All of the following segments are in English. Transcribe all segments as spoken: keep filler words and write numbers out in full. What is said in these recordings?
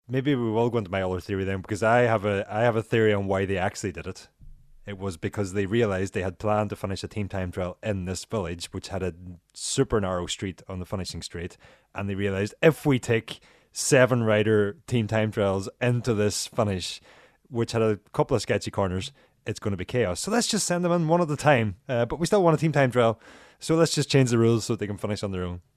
maybe we will go into my other theory then, because I have a I have a theory on why they actually did it. It was because they realized they had planned to finish a team time trial in this village, which had a super narrow street on the finishing straight, and they realized if we take seven rider team time trials into this finish, which had a couple of sketchy corners, it's going to be chaos. So let's just send them in one at a time. Uh, but we still want a team time trial, so let's just change the rules so they can finish on their own.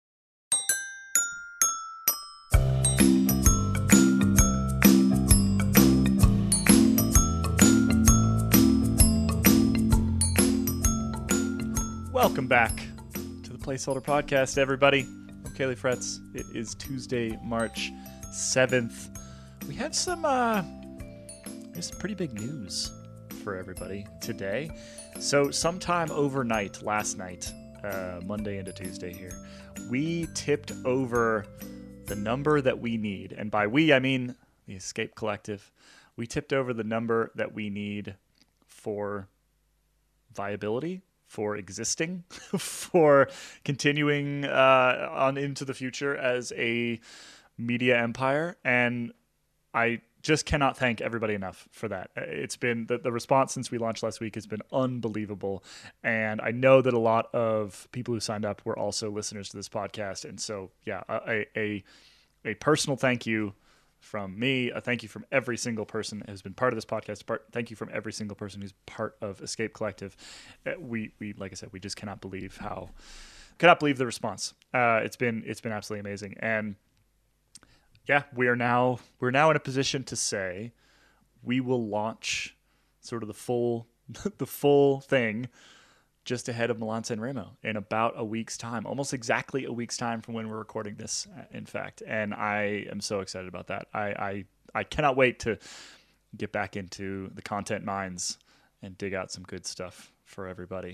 Welcome back to the Placeholder Podcast, everybody. I'm Kaylee Fretz. It is Tuesday, March seventh. We have some, uh, there's some pretty big news for everybody today. So sometime overnight, last night, uh, Monday into Tuesday here, we tipped over the number that we need. And by we, I mean the Escape Collective. We tipped over the number that we need for viability, for existing, for continuing uh, on into the future as a media empire. And I just cannot thank everybody enough for that. It's been, the, the response since we launched last week has been unbelievable. And I know that a lot of people who signed up were also listeners to this podcast. And so, yeah, a, a, a personal thank you from me, a thank you from every single person who's been part of this podcast. Part, thank you from every single person who's part of Escape Collective. Uh, we, we, like I said, we just cannot believe how, cannot believe the response. Uh, it's been, it's been absolutely amazing. And yeah, we are now, we're now in a position to say we will launch sort of the full, the full thing just ahead of Milan San Remo in about a week's time, almost exactly a week's time from when we're recording this, in fact. And I am so excited about that. I, I, I cannot wait to get back into the content mines and dig out some good stuff for everybody.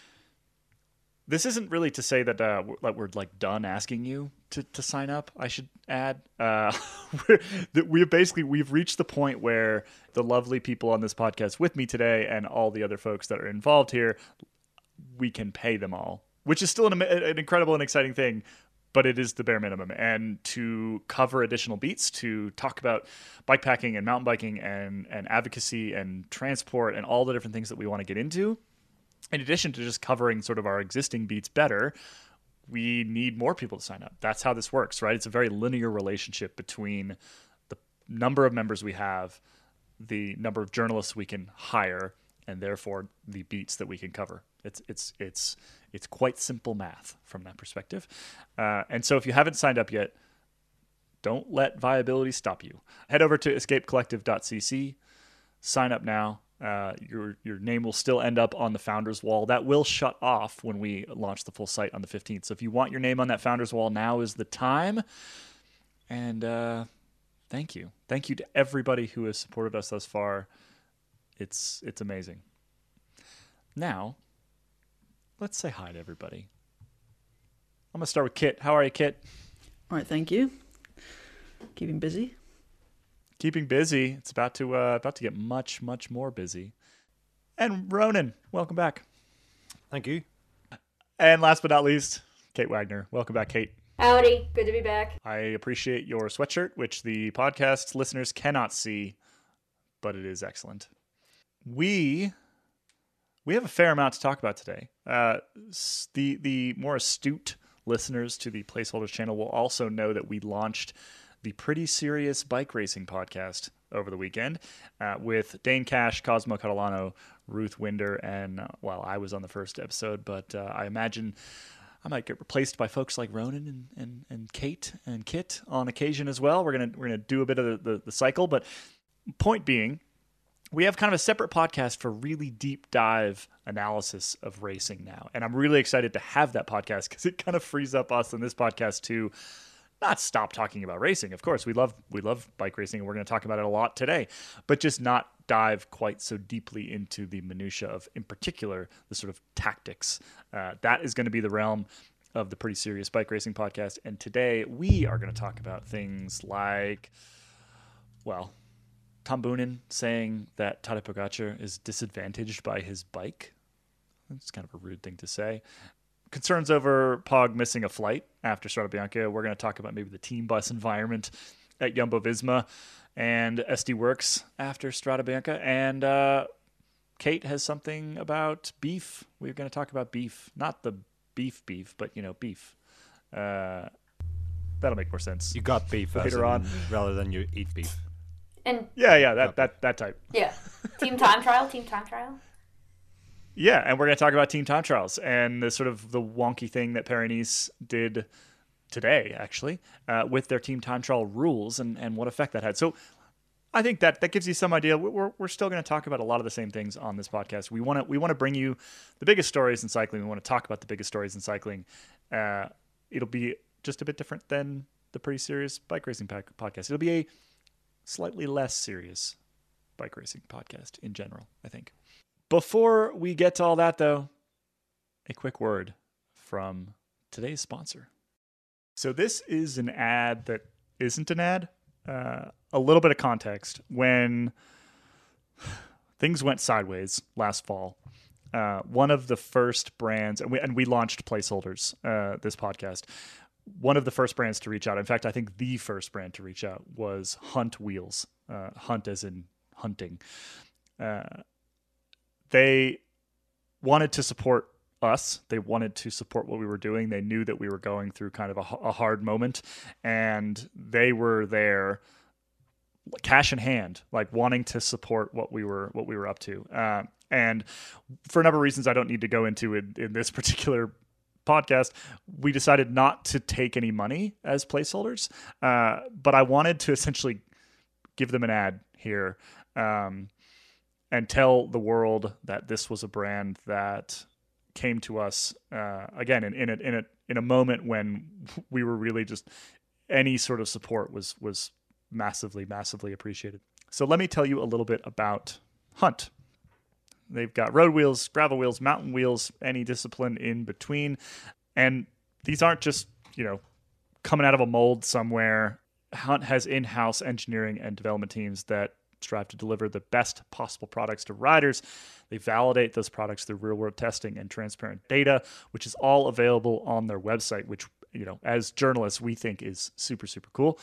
This isn't really to say that uh, we're, like we're like done asking you to, to sign up. I should add, uh, that we basically we've reached the point where the lovely people on this podcast with me today and all the other folks that are involved here, we can pay them all, which is still an, an incredible and exciting thing, but it is the bare minimum. And to cover additional beats, to talk about bikepacking and mountain biking and, and advocacy and transport and all the different things that we want to get into, in addition to just covering sort of our existing beats better, we need more people to sign up. That's how this works, right? It's a very linear relationship between the number of members we have, the number of journalists we can hire, and therefore the beats that we can cover. It's it's it's it's quite simple math from that perspective. Uh, and so if you haven't signed up yet, don't let viability stop you. Head over to escape collective dot c c, sign up now. Uh, your your name will still end up on the Founders Wall. That will shut off when we launch the full site on the fifteenth. So if you want your name on that Founders Wall, now is the time. And uh, thank you. Thank you to everybody who has supported us thus far. It's it's amazing. Now, let's say hi to everybody. I'm going to start with Kit. How are you, Kit? All right, thank you. Keeping busy. Keeping busy. It's about to uh, about to get much, much more busy. And Ronan, welcome back. Thank you. And last but not least, Kate Wagner. Welcome back, Kate. Howdy. Good to be back. I appreciate your sweatshirt, which the podcast listeners cannot see, but it is excellent. We... We have a fair amount to talk about today. Uh, the the more astute listeners to the Placeholders channel will also know that we launched the Pretty Serious Bike Racing podcast over the weekend uh, with Dane Cash, Cosmo Catalano, Ruth Winder, and, uh, well, I was on the first episode, but uh, I imagine I might get replaced by folks like Ronan and, and, and Kate and Kit on occasion as well. We're gonna we're gonna do a bit of the, the, the cycle, but point being, we have kind of a separate podcast for really deep dive analysis of racing now. And I'm really excited to have that podcast because it kind of frees up us in this podcast to not stop talking about racing. Of course, we love we love bike racing, and we're going to talk about it a lot today, but just not dive quite so deeply into the minutia of, in particular, the sort of tactics. Uh, that is going to be the realm of the Pretty Serious Bike Racing podcast. And today we are going to talk about things like, well, Tom Boonen saying that Tadej Pogacar is disadvantaged by his bike. That's kind of a rude thing to say. Concerns over Pog missing a flight after Strade Bianche. We're going to talk about maybe the team bus environment at Jumbo-Visma and S D Works after Strade Bianche. And uh, Kate has something about beef. We're going to talk about beef. Not the beef beef, but, you know, beef. Uh, that'll make more sense. You got beef later on, rather than you eat beef. And yeah, yeah, that that that type. Yeah, team time trial, team time trial. Yeah, and we're going to talk about team time trials and the sort of the wonky thing that Paris-Nice did today, actually, uh, with their team time trial rules and, and what effect that had. So I think that that gives you some idea. We're we're still going to talk about a lot of the same things on this podcast. We want to we want to bring you the biggest stories in cycling. We want to talk about the biggest stories in cycling. Uh, it'll be just a bit different than the Pretty Serious Bike Racing podcast. It'll be a slightly less serious bike racing podcast in general, I think. Before we get to all that, though, a quick word from today's sponsor. So this is an ad that isn't an ad. Uh, a little bit of context. When things went sideways last fall, uh, one of the first brands, and we, and we launched Placeholders, uh, this podcast, one of the first brands to reach out, in fact, I think the first brand to reach out, was Hunt Wheels. Uh, hunt as in hunting. Uh, they wanted to support us. They wanted to support what we were doing. They knew that we were going through kind of a, a hard moment, and they were there, cash in hand, like wanting to support what we were what we were up to. Uh, and for a number of reasons I don't need to go into in, in this particular podcast, we decided not to take any money as placeholders. Uh, but I wanted to essentially give them an ad here, um, and tell the world that this was a brand that came to us uh, again in, in a in a in a moment when we were really just, any sort of support was was massively massively appreciated. So let me tell you a little bit about Hunt. They've got road wheels, gravel wheels, mountain wheels, any discipline in between, and these aren't just, you know, coming out of a mold somewhere. Hunt has in-house engineering and development teams that strive to deliver the best possible products to riders. They validate those products through real-world testing and transparent data, which is all available on their website, which, you know, as journalists, we think is super, super cool.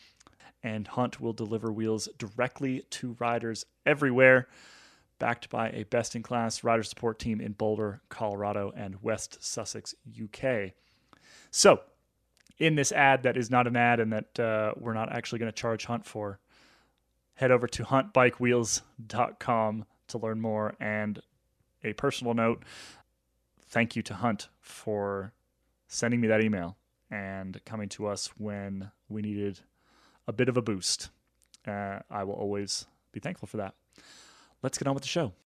And Hunt will deliver wheels directly to riders everywhere, backed by a best-in-class rider support team in Boulder, Colorado, and West Sussex, U K. So, in this ad that is not an ad and that uh, we're not actually going to charge Hunt for, head over to hunt bike wheels dot com to learn more. And a personal note, thank you to Hunt for sending me that email and coming to us when we needed a bit of a boost. Uh, I will always be thankful for that. Let's get on with the show.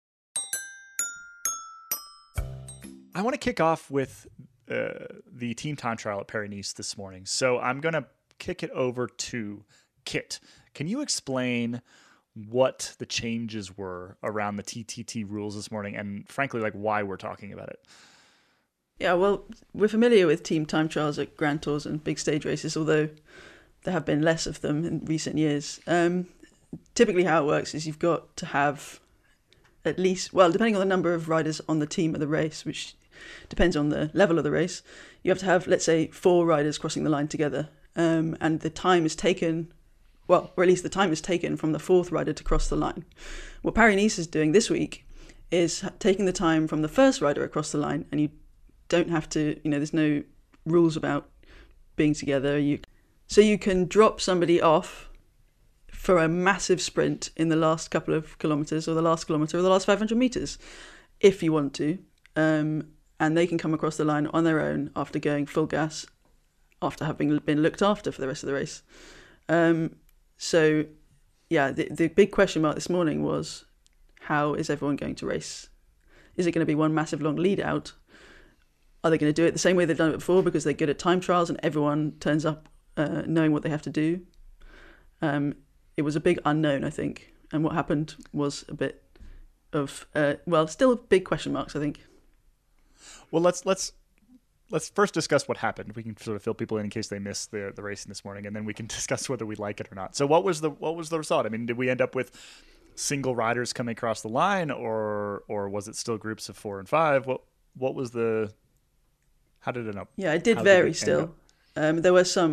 I want to kick off with uh, the team time trial at Paris-Nice this morning. So I'm going to kick it over to Kit. Can you explain what the changes were around the T T T rules this morning, and frankly, like why we're talking about it? Yeah, well, we're familiar with team time trials at Grand Tours and big stage races, although there have been less of them in recent years. Um, typically how it works is you've got to have at least, well, depending on the number of riders on the team of the race, which depends on the level of the race, you have to have, let's say, four riders crossing the line together. Um, and the time is taken, well, or at least the time is taken from the fourth rider to cross the line. What Paris-Nice is doing this week is taking the time from the first rider across the line, and you don't have to, you know, there's no rules about being together. You So you can drop somebody off for a massive sprint in the last couple of kilometres, or the last kilometre, or the last five hundred metres, if you want to. Um, and they can come across the line on their own after going full gas, after having been looked after for the rest of the race. Um, so, yeah, the, the big question mark this morning was, how is everyone going to race? Is it going to be one massive long lead out? Are they going to do it the same way they've done it before because they're good at time trials and everyone turns up uh, knowing what they have to do? Um, it was a big unknown, I think. And what happened was a bit of, uh, well, still big question marks, I think. Well, let's let's let's first discuss what happened. We can sort of fill people in in case they missed the the racing this morning, and then we can discuss whether we like it or not. So, what was the what was the result? I mean, did we end up with single riders coming across the line, or or was it still groups of four and five? What what was the how did it end up? Yeah, it did how vary did it still. Um, there were some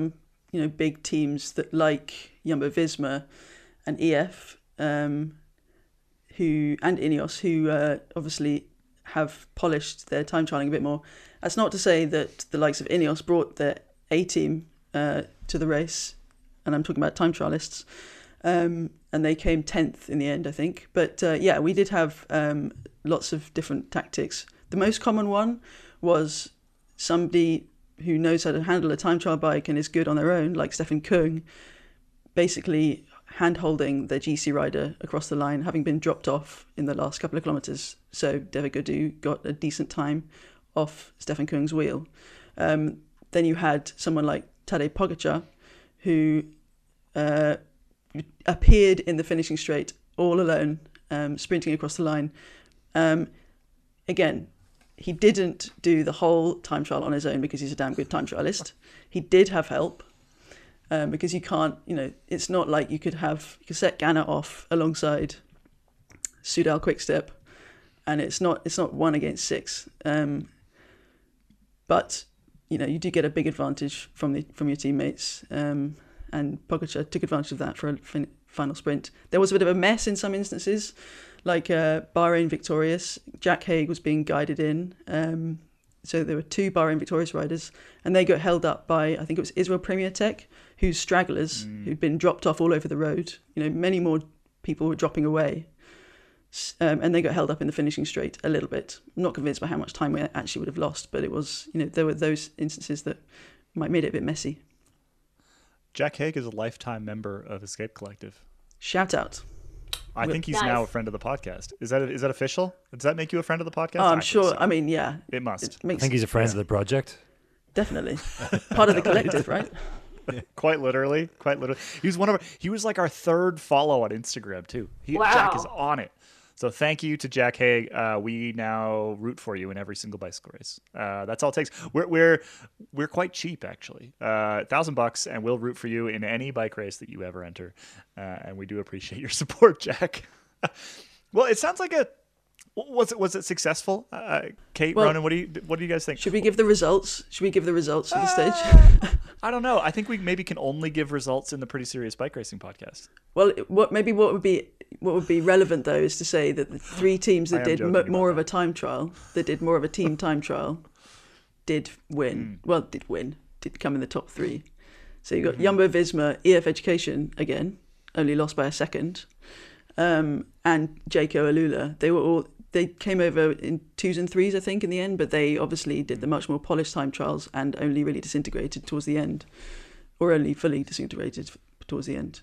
you know, big teams that like Jumbo-Visma and E F, um, who and Ineos, who uh, obviously have polished their time trialing a bit more. That's not to say that the likes of Ineos brought their A team uh, to the race, and I'm talking about time trialists, um, and they came tenth in the end, I think. But uh, yeah, we did have um, lots of different tactics. The most common one was somebody who knows how to handle a time trial bike and is good on their own, like Stefan Kung, basically hand-holding their G C rider across the line, having been dropped off in the last couple of kilometres. So David Gaudu got a decent time off Stefan Kung's wheel. Um, then you had someone like Tadej Pogačar, who uh, appeared in the finishing straight all alone, um, sprinting across the line. Um, again, he didn't do the whole time trial on his own because he's a damn good time trialist. He did have help. Um, because you can't, you know, it's not like you could have, you could set Ganna off alongside Soudal Quickstep, and it's not, it's not one against six. Um, but, you know, you do get a big advantage from the from your teammates, um, and Pogačar took advantage of that for a fin- final sprint. There was a bit of a mess in some instances, like uh, Bahrain Victorious. Jack Haig was being guided in. Um, So there were two Bahrain Victorious riders, and they got held up by, I think it was Israel Premier Tech, whose stragglers, mm. who'd been dropped off all over the road. You know, many more people were dropping away. Um, and they got held up in the finishing straight a little bit. I'm not convinced by how much time we actually would have lost, but it was, you know, there were those instances that might made it a bit messy. Jack Haig is a lifetime member of Escape Collective. Shout out. I think he's nice. now a friend of the podcast. Is that is that official? Does that make you a friend of the podcast? Oh, I'm I sure. So. I mean, yeah. It must. It makes, I think he's a friend yeah. of the project. Definitely. Part of the collective, right? Yeah. Quite literally. Quite literally. He was one of our, he was like our third follow on Instagram too. He, Wow. Jack is on it. So thank you to Jack Haig. Uh, we now root for you in every single bicycle race. Uh, that's all it takes. We're we're we're quite cheap actually. Uh, thousand bucks, and we'll root for you in any bike race that you ever enter. Uh, and we do appreciate your support, Jack. Well, it sounds like a was it was it successful? Uh, Kate, well, Ronan, what do you what do you guys think? Should we give the results? Should we give the results at this Uh, stage? I don't know. I think we maybe can only give results in the Pretty Serious Bike Racing podcast. Well, what maybe what would be what would be relevant though is to say that the three teams I that am did joking mo- about more of that. a time trial, that did more of a team time trial, did win. Mm. Well, did win, did come in the top three. So you got Mm-hmm. Jumbo-Visma, E F Education again, only lost by a second, um, and Jayco Alula. They were all they came over in twos and threes, I think, in the end, but they obviously did the much more polished time trials and only really disintegrated towards the end, or only fully disintegrated towards the end.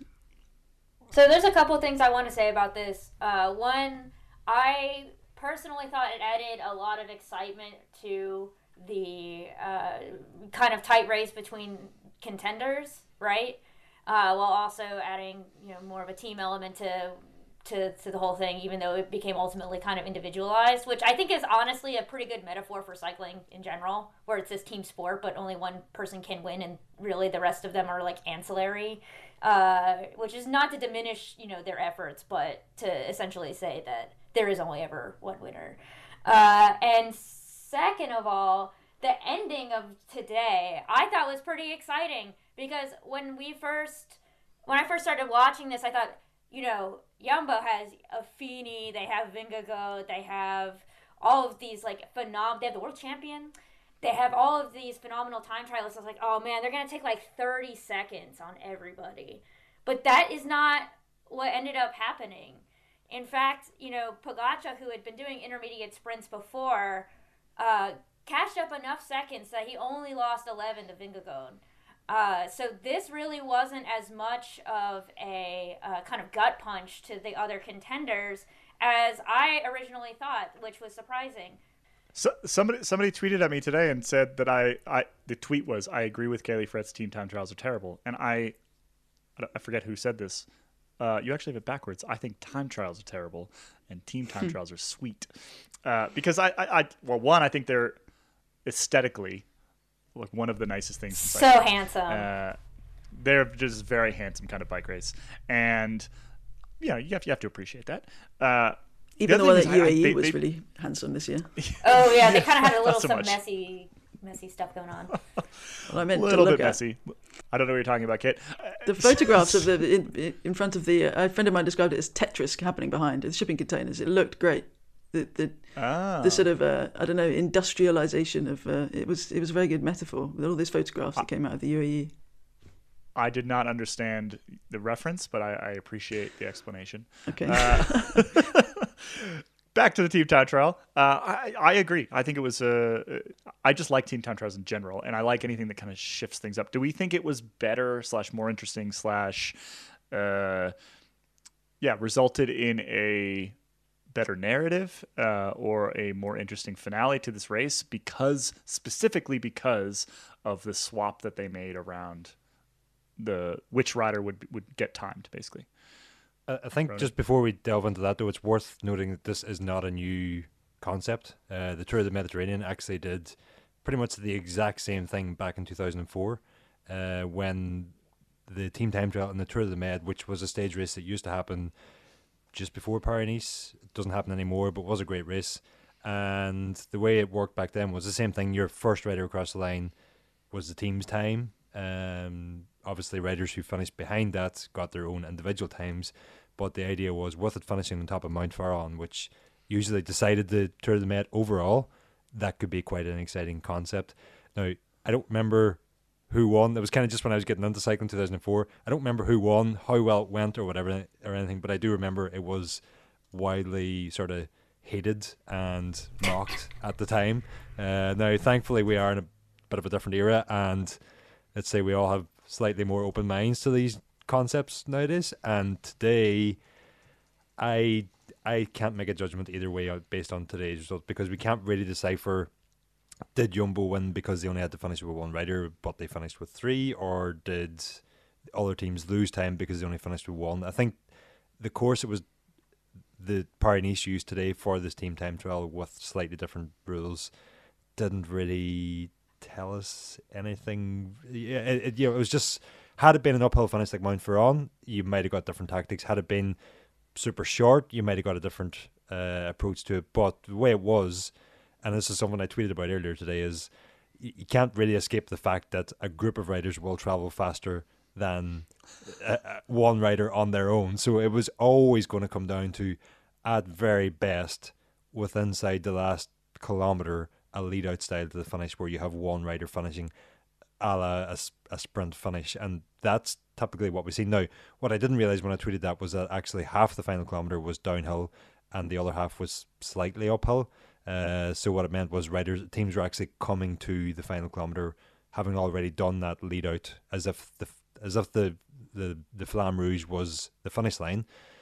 So there's a couple of things I want to say about this. Uh, one, I personally thought it added a lot of excitement to the uh, kind of tight race between contenders, right? Uh, while also adding, you know, more of a team element to to to the whole thing, even though it became ultimately kind of individualized, which I think is honestly a pretty good metaphor for cycling in general, where it's this team sport, but only one person can win, and really the rest of them are like ancillary. Uh, which is not to diminish, you know, their efforts, but to essentially say that there is only ever one winner. Uh, and second of all, the ending of today I thought was pretty exciting, because when we first, when I first started watching this, I thought, you know, Jumbo has Affini, they have Vingegaard, they have all of these like phenom. They have the world champion. They have all of these phenomenal time trialists. I was like, oh man, they're going to take like thirty seconds on everybody. But that is not what ended up happening. In fact, you know, Pogačar, who had been doing intermediate sprints before, uh, cashed up enough seconds that he only lost eleven to Vingegaard. Uh, so this really wasn't as much of a uh, kind of gut punch to the other contenders as I originally thought, which was surprising. So, somebody somebody tweeted at me today and said that I, I the tweet was, I agree with Kaylee Fretz, team time trials are terrible. And I I forget who said this. Uh, you actually have it backwards. I think time trials are terrible and team time trials are sweet. Uh, because I, I, I, well, one, I think they're aesthetically like one of the nicest things. in So cycling. handsome. Uh, they're just very handsome kind of bike race. And, you know, you have, you have to appreciate that. Uh, Even the the other one thing at is I- I- U A E they- was they- really handsome this year. Oh yeah, they kind of had a Not little so some much. messy messy stuff going on. Well, I meant A little to look bit at messy. I don't know what you're talking about, Kit. the photographs of the in, in front of the. Uh, a friend of mine described it as Tetris happening behind the shipping containers. It looked great. The the, Ah. the sort of uh, I don't know industrialization of uh, it was it was a very good metaphor with all these photographs that came out of the U A E. I did not understand the reference, but I, I appreciate the explanation. Okay. Uh, back to the team time trial. Uh, I, I agree. I think it was. Uh, I just like team time trials in general, and I like anything that kind of shifts things up. Do we think it was better slash more interesting slash, uh, yeah, resulted in a better narrative uh, or a more interesting finale to this race because specifically because of the swap that they made around the which rider would would get timed basically. I I think Right. just before we delve into that, though, it's worth noting that this is not a new concept. Uh, the Tour of the Mediterranean actually did pretty much the exact same thing back in two thousand four uh, when the team time trial and the Tour of the Med, which was a stage race that used to happen just before Paris-Nice. It doesn't happen anymore, but was a great race. And the way it worked back then was the same thing. Your first rider across the line was the team's time. Um, obviously, riders who finished behind that got their own individual times. But the idea was, with it finishing on top of Mount Faron, which usually decided the Tour of the Met overall, that could be quite an exciting concept. Now, I don't remember who won. It was kind of just when I was getting into cycling in two thousand four. I don't remember who won, how well it went, or whatever, or anything. But I do remember it was widely sort of hated and mocked at the time. Uh, now, thankfully, we are in a bit of a different era, and let's say we all have slightly more open minds to these concepts nowadays. And today, I I can't make a judgment either way out based on today's results because we can't really decipher, did Jumbo win because they only had to finish with one rider, but they finished with three, or did other teams lose time because they only finished with one? I think the course it was the Paris-Nice used today for this team time trial with slightly different rules didn't really tell us anything. Yeah, it, it, you know, it was just, had it been an uphill finish like Mount Faron, you might have got different tactics. Had it been super short, you might have got a different uh, approach to it. But the way it was, and this is something I tweeted about earlier today, is you, you can't really escape the fact that a group of riders will travel faster than uh, one rider on their own. So it was always going to come down to, at very best, with inside the last kilometre, a lead-out style to the finish where you have one rider finishing a la a, a sprint finish. And that's typically what we see. Now, what I didn't realise when I tweeted that was that actually half the final kilometre was downhill and the other half was slightly uphill. Uh, so what it meant was riders, teams were actually coming to the final kilometre having already done that lead-out as if the as if the, the, the Flamme Rouge was the finish line.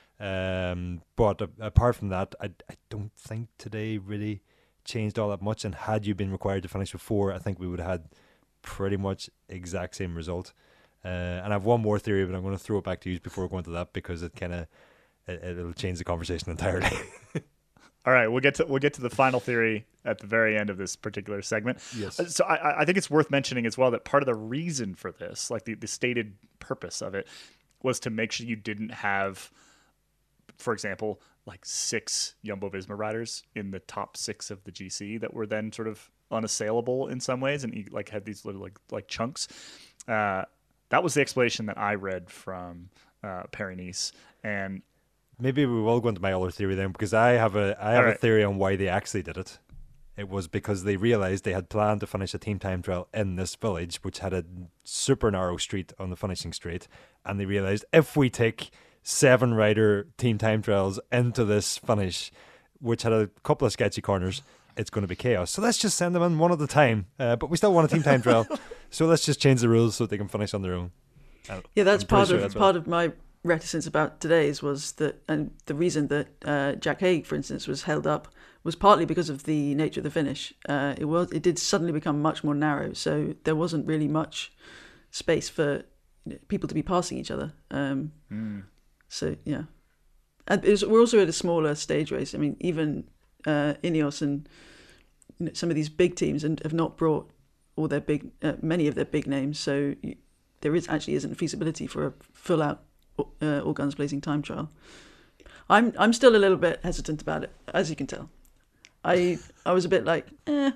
Um, but a, apart from that, I, I don't think today really changed all that much. And had you been required to finish with four, I think we would have had pretty much exact same result. Uh, and I have one more theory, but I'm going to throw it back to you before going to that because it kind of it, it'll change the conversation entirely. All right, we'll get to we'll get to the final theory at the very end of this particular segment. Yes. Uh, So I, I think it's worth mentioning as well that part of the reason for this, like the, the stated purpose of it, was to make sure you didn't have, for example, like six Jumbo-Visma riders in the top six of the G C that were then sort of unassailable in some ways, and you, like had these little like like chunks. Uh, that was the explanation that I read from uh, Paris-Nice, and Maybe we will go into my other theory then, because I have a I have All a right. theory on why they actually did it. It was because they realised they had planned to finish a team time trial in this village, which had a super narrow street on the finishing straight, and they realised if we take seven rider team time trials into this finish, which had a couple of sketchy corners, it's going to be chaos. So let's just send them in one at a time. Uh, but we still want a team time trial, so let's just change the rules so they can finish on their own. And Yeah, that's I'm pretty part sure of that's what- part of my reticence about today's was that, and the reason that uh, Jack Haig, for instance, was held up was partly because of the nature of the finish. Uh, it was it did suddenly become much more narrow, so there wasn't really much space for people to be passing each other. Um, mm, So yeah, and it was, we're also at a smaller stage race. I mean, even uh, Ineos and you know, some of these big teams and have not brought all their big, uh, many of their big names. So you, there is actually isn't a feasibility for a full out uh, all guns blazing time trial. I'm I'm still a little bit hesitant about it, as you can tell. I I was a bit like, eh,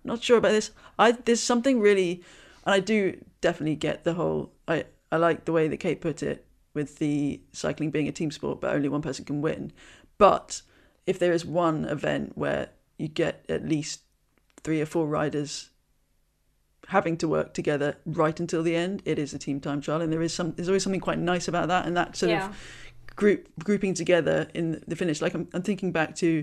not sure about this. I there's something really, and I do definitely get the whole. I I like the way that Kate put it with the cycling being a team sport, but only one person can win. But if there is one event where you get at least three or four riders having to work together right until the end, it is a team time trial, and there is some. There's always something quite nice about that, and that sort yeah. of group grouping together in the finish. Like I'm, I'm thinking back to,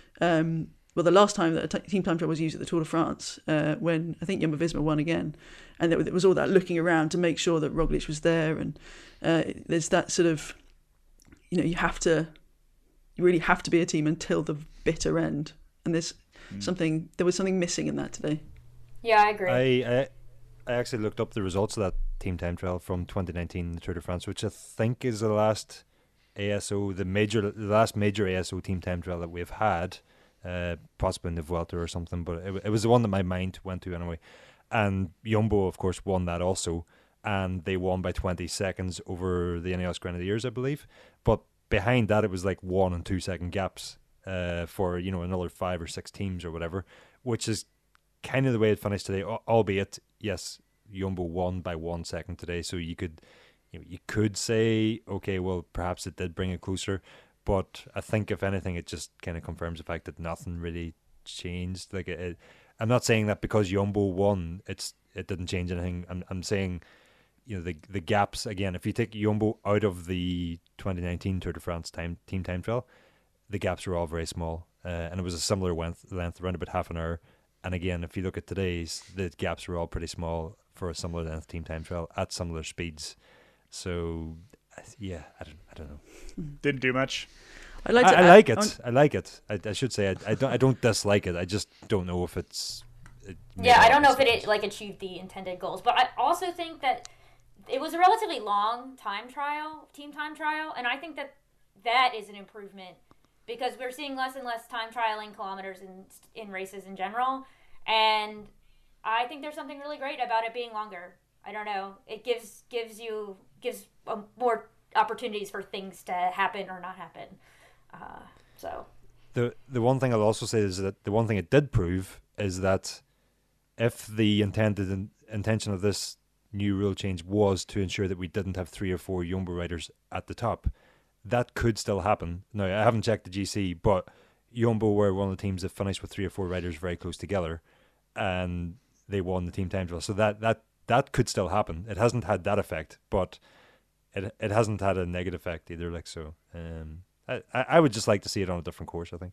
um, well, the last time that a t- team time trial was used at the Tour de France, uh, when I think Jumbo-Visma won again, and there was all that looking around to make sure that Roglic was there, and uh, there's that sort of, you know, you have to, you really have to be a team until the bitter end, and there's mm. something. There was something missing in that today. Yeah, I agree. I, I I actually looked up the results of that team time trial from twenty nineteen Tour de France, which I think is the last A S O, the major, the last major A S O team time trial that we've had, uh, possibly in the Vuelta or something. But it, it was the one that my mind went to anyway. And Jumbo, of course, won that also, and they won by twenty seconds over the Ineos Grenadiers, I believe. But behind that, it was like one and two second gaps uh, for you know another five or six teams or whatever, which is kind of the way it finished today, albeit, yes, Jumbo won by one second today, so you could you know, you could say, okay, well, perhaps it did bring it closer, but I think, if anything, it just kind of confirms the fact that nothing really changed. Like, it, it, I'm not saying that because Jumbo won, it's it didn't change anything. I'm I'm saying, you know, the the gaps, again, if you take Jumbo out of the twenty nineteen Tour de France time team time trial, the gaps were all very small, uh, and it was a similar length, length around about half an hour. And again, if you look at today's, the gaps were all pretty small for a similar length team time trial at similar speeds. So, yeah, I don't, I don't know. Didn't do much. I like, I, to I add, like it. on, I like it. I, I should say I, I don't. I don't dislike it. I just don't know if it's. It yeah, I don't know if it like achieved the intended goals, but I also think that it was a relatively long time trial, team time trial, and I think that that is an improvement because we're seeing less and less time trialing kilometers in in races in general. And I think there's something really great about it being longer. I don't know. It gives gives you gives um, more opportunities for things to happen or not happen. Uh, so the the one thing I'll also say is that the one thing it did prove is that if the intended in, intention of this new rule change was to ensure that we didn't have three or four Jumbo riders at the top, that could still happen. Now, I haven't checked the G C, but Jumbo were one of the teams that finished with three or four riders very close together, and they won the team time trial. So that that that could still happen. It hasn't had that effect, but it it hasn't had a negative effect either. Like so, um, I I would just like to see it on a different course, I think.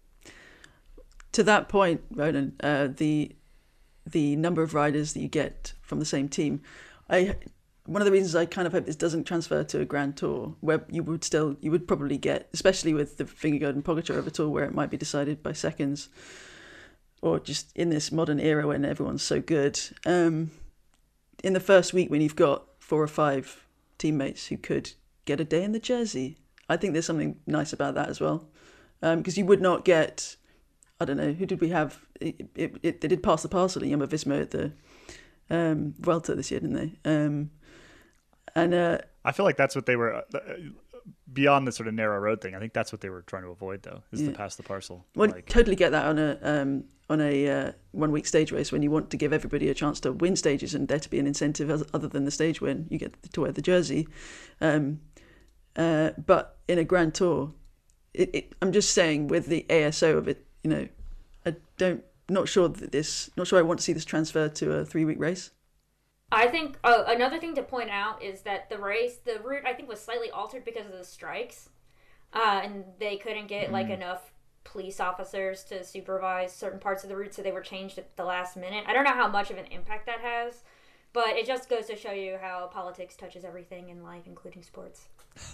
To that point, Ronan, uh, the the number of riders that you get from the same team, I one of the reasons I kind of hope this doesn't transfer to a Grand Tour, where you would still you would probably get, especially with the Vingegaard and Pogačar of a tour where it might be decided by seconds, or just in this modern era when everyone's so good. Um, in the first week when you've got four or five teammates who could get a day in the jersey, I think there's something nice about that as well, because um, you would not get. I don't know, who did we have? It, it, it, they did pass the parcel at Jumbo-Visma at the um, Vuelta this year, didn't they? Um, and uh, I feel like that's what they were, uh, beyond the sort of narrow road thing, I think that's what they were trying to avoid, though, is yeah. to pass the parcel. Well, like, totally get that on a um, on a uh, one-week stage race when you want to give everybody a chance to win stages and there to be an incentive as, other than the stage win. You get to wear the jersey. Um, uh, but in a Grand Tour, it, it, I'm just saying with the A S O of it, you know, I don't, not sure that this, not sure I want to see this transfer to a three-week race. I think uh, another thing to point out is that the race, the route, I think, was slightly altered because of the strikes, uh, and they couldn't get mm. like enough police officers to supervise certain parts of the route, so they were changed at the last minute. I don't know how much of an impact that has, but it just goes to show you how politics touches everything in life, including sports.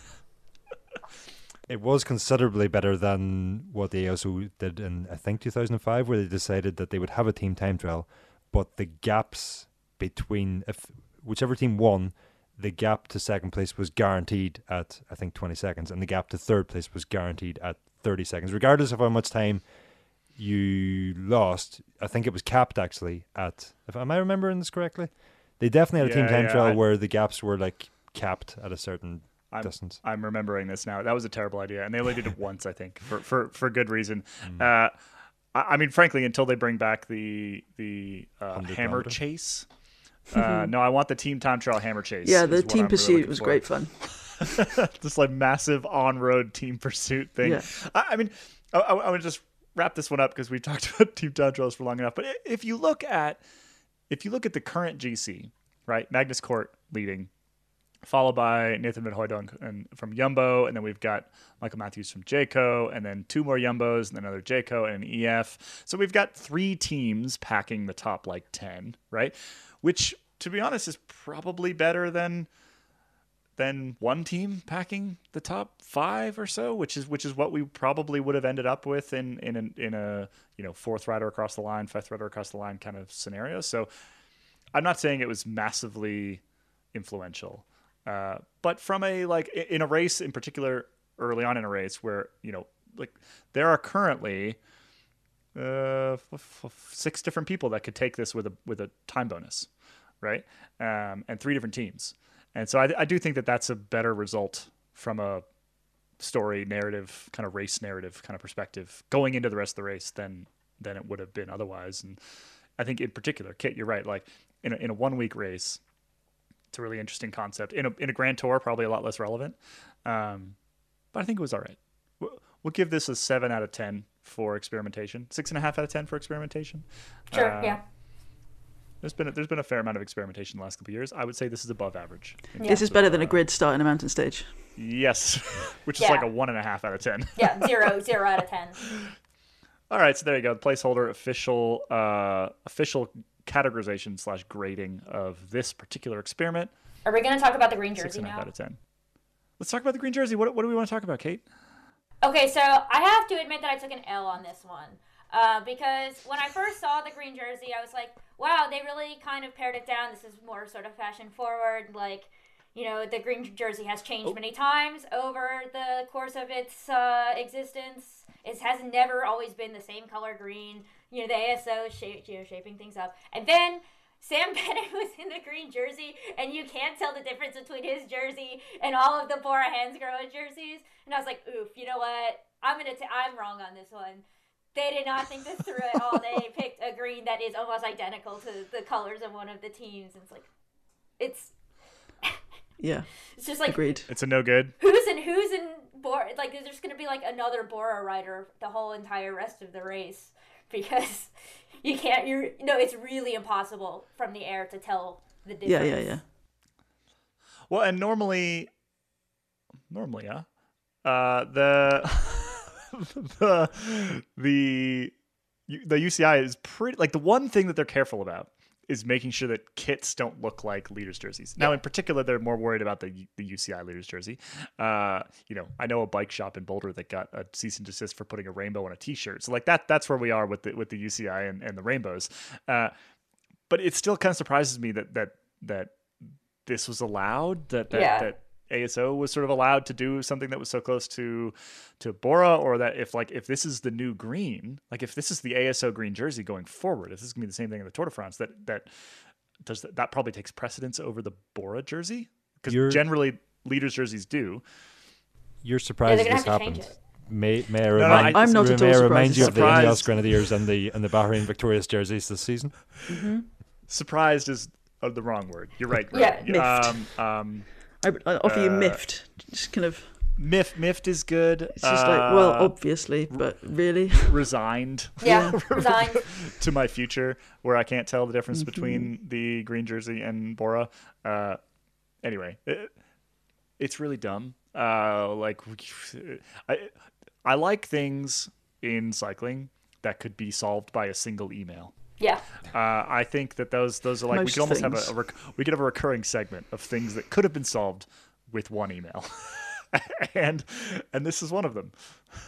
It was considerably better than what the A S O did in, I think, two thousand five, where they decided that they would have a team time trial, but the gaps between, if whichever team won, the gap to second place was guaranteed at, I think, twenty seconds, and the gap to third place was guaranteed at thirty seconds. Regardless of how much time you lost, I think it was capped, actually, at, if am I remembering this correctly? They definitely had a yeah, team time yeah, trial I, where the gaps were, like, capped at a certain I'm, distance. I'm remembering this now. That was a terrible idea, and they only did it once, I think, for for, for good reason. Mm. Uh, I, I mean, frankly, until they bring back the the uh, hammer kilometer. chase. Uh, no, I want the team time trial hammer chase. Yeah, the is what team I'm really pursuit looking was for. great fun. This like massive on-road team pursuit thing. Yeah. I, I mean, I, I, I would just wrap this one up because we talked about team time trials for long enough. But if you look at if you look at the current G C, right, Magnus Cort leading, followed by Nathan Van Hooydonk and from Jumbo, and then we've got Michael Matthews from Jayco, and then two more Jumbos, and then another Jayco and an E F. So we've got three teams packing the top like ten, right? Which, to be honest, is probably better than than one team packing the top five or so, which is which is what we probably would have ended up with in in a, in a you know fourth rider across the line, fifth rider across the line kind of scenario. So I'm not saying it was massively influential. Uh, but from a like in a race in particular, early on in a race where you know like there are currently uh, f- f- six different people that could take this with a with a time bonus, right? Um, and three different teams, and so I, I do think that that's a better result from a story narrative kind of race narrative kind of perspective going into the rest of the race than than it would have been otherwise. And I think in particular, Kit, you're right. Like in a, in a one week race. It's a really interesting concept. In a in a Grand Tour, probably a lot less relevant. Um, but I think it was all right. We'll, we'll give this a seven out of ten for experimentation. Six and a half out of ten for experimentation. Sure, Uh, yeah. There's been a, there's been a fair amount of experimentation in the last couple of years. I would say this is above average. in This terms is of, better than a uh, grid start in a mountain stage. Yes, which is Yeah. like a one and a half out of ten. Yeah, zero, zero out of ten. All right, so there you go. The placeholder official uh, official categorization slash grading of this particular experiment. Are we going to talk about the green Six jersey and a half now? out of ten. Let's talk about the green jersey. What what do we want to talk about, Kate? Okay, so I have to admit that I took an L on this one. Uh, because when I first saw the green jersey, I was like, wow, they really kind of pared it down. This is more sort of fashion forward. Like, you know, the green jersey has changed Oh. many times over the course of its uh, existence. It has never always been the same color green. You know, the A S O is shape, you know, shaping things up. And then Sam Bennett was in the green jersey, and you can't tell the difference between his jersey and all of the Bora Hansgrohe jerseys. And I was like, oof, you know what? I'm gonna t- I'm wrong on this one. They did not think this through at all. They picked a green that is almost identical to the colors of one of the teams. And it's like, it's Yeah, it's just like agreed. It's a no good. who's in who's in Bora. Like, there's gonna be like another Bora rider the whole entire rest of the race because you can't. You're no, it's really impossible from the air to tell the difference. Yeah, yeah, yeah. Well, and normally, normally, yeah, uh, the the the the U C I is pretty like the one thing that they're careful about is making sure that kits don't look like leaders jerseys. Now, in particular, they're more worried about the the U C I leaders jersey. Uh, you know, I know a bike shop in Boulder that got a cease and desist for putting a rainbow on a T-shirt. So like that, that's where we are with the with the U C I and, and the rainbows. Uh, but it still kind of surprises me that that that this was allowed. That that, Yeah. that A S O was sort of allowed to do something that was so close to to Bora, or that if like if this is the new green, like if this is the A S O green jersey going forward, if this is gonna be the same thing in the Tour de France, that that does that, that probably takes precedence over the Bora jersey, because You're- generally leaders jerseys do. You're surprised they're gonna this have to change happened. it. May, may I no, remind, I- I'm not at all may I surprised. remind you of the Surprised. Ineos Grenadiers and the and the Bahrain Victorious jerseys this season? Surprised is uh, the wrong word. You're right. Yeah, Greg. miffed. Um, um, I, I offer you Uh, miffed. Just kind of. miff, miffed is good. It's just like, well, Uh, obviously, but really. resigned. Yeah, resigned. to my future, where I can't tell the difference Mm-hmm. between the green jersey and Bora. Uh, anyway, it, it's really dumb. Uh, like, I, I like things in cycling that could be solved by a single email. Yeah. Uh, I think that those those are like we Most could almost have things. a, a rec- we could have a recurring segment of things that could have been solved with one email, and and this is one of them.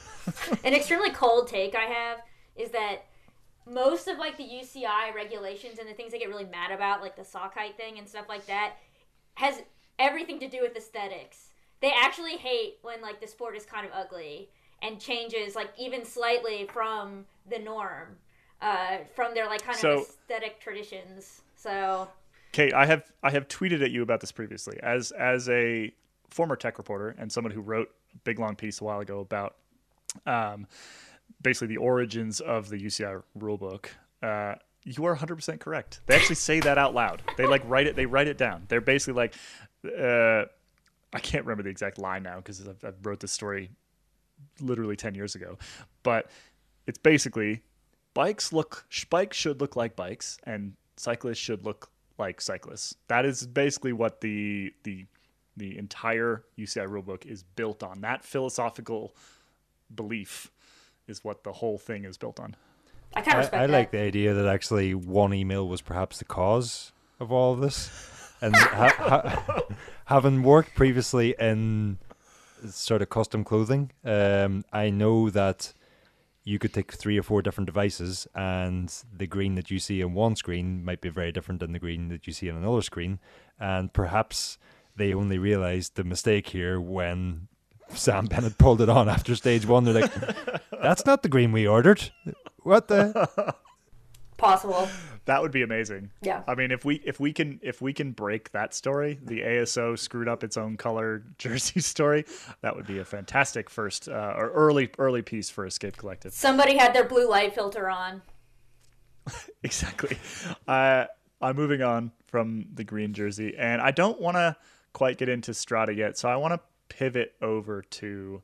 An extremely cold take I have is that most of like the U C I regulations and the things they get really mad about, like the sock height thing and stuff like that, has everything to do with aesthetics. They actually hate when like the sport is kind of ugly and changes like even slightly from the norm, uh, from their like kind So- of aesthetic traditions. So Kate, I have I have tweeted at you about this previously as as a former tech reporter and someone who wrote a big long piece a while ago about um, basically the origins of the U C I rulebook, uh, you are one hundred percent correct. They actually say that out loud. They like write it. They write it down. They're basically like, uh, I can't remember the exact line now because I wrote this story literally ten years ago, but it's basically bikes look bikes should look like bikes and cyclists should look like cyclists. That is basically what the the the entire U C I rulebook is built on. That philosophical belief is what the whole thing is built on. I kind of respect I, I that. like the idea that actually one email was perhaps the cause of all of this, and ha- ha- having worked previously in sort of custom clothing, um, I know that you could take three or four different devices and the green that you see on one screen might be very different than the green that you see on another screen. And perhaps they only realized the mistake here when Sam Bennett pulled it on after stage one. They're like, that's not the green we ordered. What the? Possible. That would be amazing. Yeah. I mean, if we if we can if we can break that story, the A S O screwed up its own color jersey story, that would be a fantastic first uh, or early early piece for Escape Collective. Somebody had their blue light filter on. Exactly. Uh, I'm moving on from the green jersey, and I don't want to quite get into Strada yet, so I want to pivot over to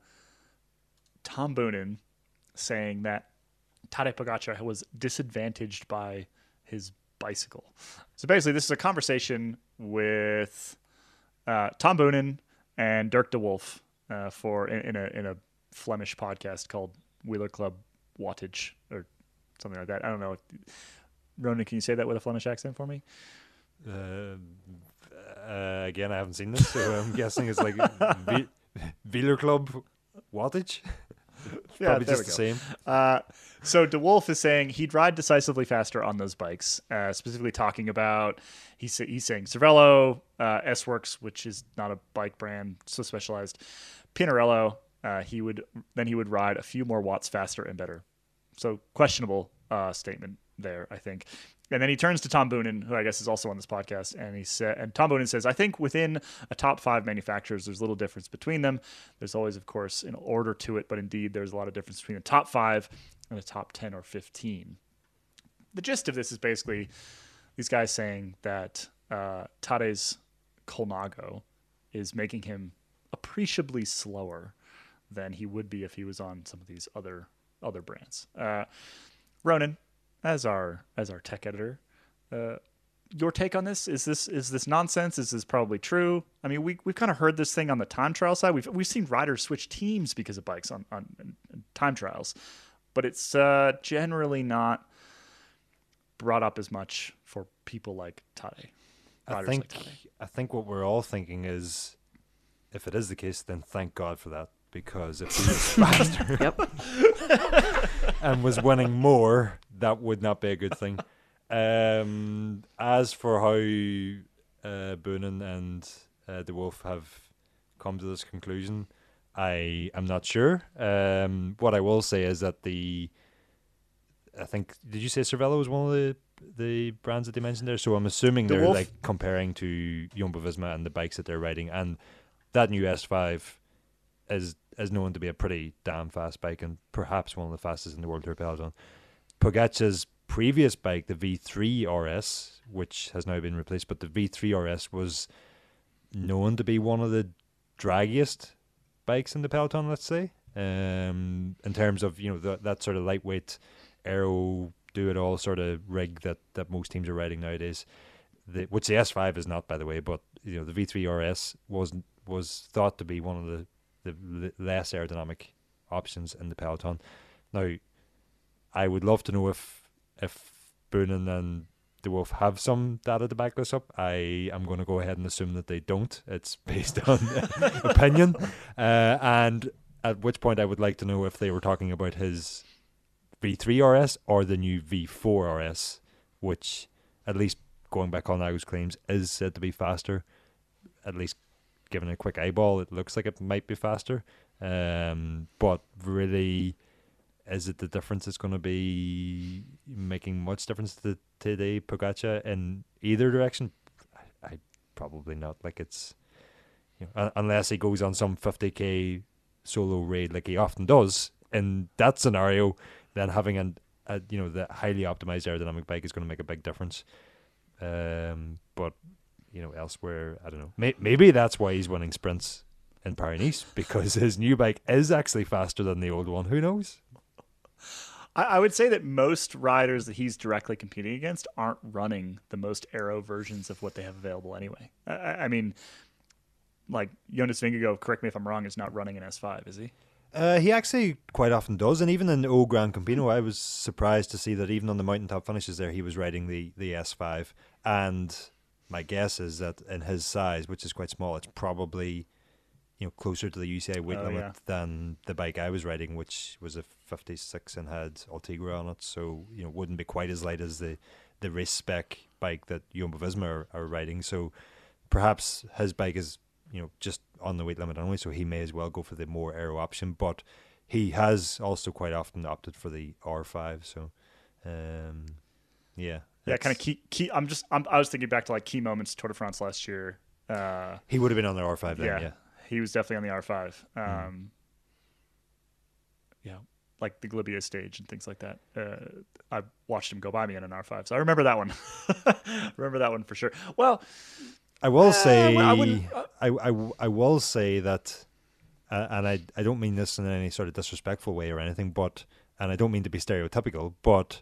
Tom Boonen saying that Tadej Pogačar was disadvantaged by his bicycle. So basically, this is a conversation with uh, Tom Boonen and Dirk de Wolf uh, for in, in a in a Flemish podcast called Wheeler Club Wattage or something like that. I don't know. Ronan, can you say that with a Flemish accent for me? Uh, uh, again, I haven't seen this, so I'm guessing it's like v- Wieler Club Wattage. Yeah, Probably there just we the go. same. Uh, so De Wolf is saying he'd ride decisively faster on those bikes, uh, specifically talking about, he's, he's saying Cervelo, uh, S-Works, which is not a bike brand, so specialized, Pinarello, uh, he would then he would ride a few more watts faster and better. So questionable uh, statement there, I think. And then he turns to Tom Boonen, who I guess is also on this podcast, and he said, and Tom Boonen says, I think within a top five manufacturers, there's little difference between them. There's always, of course, an order to it, but indeed, there's a lot of difference between the top five and the top ten or fifteen. The gist of this is basically these guys saying that uh, Tadej's Colnago is making him appreciably slower than he would be if he was on some of these other other brands. Uh, Ronan, as our as our tech editor, uh, your take on this? Is this is this nonsense? Is this probably true? I mean, we we've kind of heard this thing on the time trial side. We've we've seen riders switch teams because of bikes on on, on time trials, but it's uh, generally not brought up as much for people like Tadej. I think like I think what we're all thinking is, if it is the case, then thank God for that, because if he was faster Yep. and was winning more, that would not be a good thing. Um, as for how uh, Boonen and uh, De Wolf have come to this conclusion, I am not sure. Um, what I will say is that the, I think, did you say Cervelo was one of the the brands that they mentioned there? So I'm assuming De they're Wolf? like comparing to Jumbo-Visma and the bikes that they're riding, and that new S five is is known to be a pretty damn fast bike and perhaps one of the fastest in the World Tour peloton. Pogačar's previous bike, the V three R S, which has now been replaced, but the V three R S was known to be one of the draggiest bikes in the peloton, let's say, um, in terms of, you know, the, that sort of lightweight aero do-it-all sort of rig that, that most teams are riding nowadays, the, which the S five is not, by the way, but you know the V three R S was was thought to be one of the, the less aerodynamic options in the peloton. Now, I would love to know if if Boonen and De Wolf have some data to back this up. I am going to go ahead and assume that they don't. It's based on opinion, uh, and at which point I would like to know if they were talking about his V three R S or the new V four R S, which, at least going back on those claims, is said to be faster. At least given a quick eyeball, it looks like it might be faster. Um, but really, is it the difference that's going to be making much difference to today Pogačar in either direction? I, I probably not. Like it's, you know, unless he goes on some fifty k solo raid like he often does in that scenario, then having an, a you know the highly optimized aerodynamic bike is going to make a big difference. Um, but you know elsewhere, I don't know. May- maybe that's why he's winning sprints in Paris-Nice, because his new bike is actually faster than the old one. Who knows? I, I would say that most riders that he's directly competing against aren't running the most aero versions of what they have available anyway. I, I mean, like Jonas Vingegaard, correct me if I'm wrong, is not running an S five, is he? Uh, he actually quite often does, and even in O Gran Campino, I was surprised to see that even on the mountaintop finishes there, he was riding the, the S five. And my guess is that in his size, which is quite small, it's probably you know closer to the U C I weight Oh, limit yeah. than the bike I was riding, which was a fifty-six and had Ultegra on it. So you know wouldn't be quite as light as the, the race spec bike that Jumbo Visma are, are riding. So perhaps his bike is you know just on the weight limit anyway, so he may as well go for the more aero option. But he has also quite often opted for the R five. So um, yeah, Yeah, it's- kind of key. Key. I'm just. I'm, I was thinking back to like key moments Tour de France last year. Uh, he would have been on the R five then. yeah, Yeah. he was definitely on the R five. Um, Yeah, like the Glibia stage and things like that. Uh, I watched him go by me in an R five, so I remember that one. remember that one for sure. Well, I will Uh, say, well, I wouldn't- uh, I, I, I will say that, uh, and I, I don't mean this in any sort of disrespectful way or anything, but, and I don't mean to be stereotypical, but